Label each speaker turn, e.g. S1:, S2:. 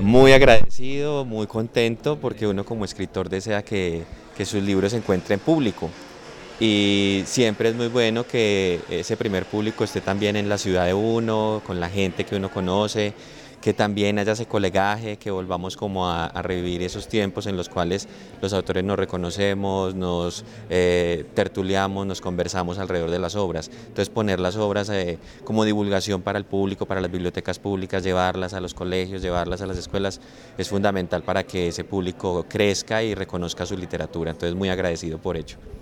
S1: Muy agradecido, muy contento porque uno como escritor desea que sus libros se encuentren público y siempre es muy bueno que ese primer público esté también en la ciudad de uno, con la gente que uno conoce, que también haya ese colegaje, que volvamos como a revivir esos tiempos en los cuales los autores nos reconocemos, nos tertuliamos, nos conversamos alrededor de las obras. Entonces poner las obras como divulgación para el público, para las bibliotecas públicas, llevarlas a los colegios, llevarlas a las escuelas, es fundamental para que ese público crezca y reconozca su literatura. Entonces muy agradecido por ello.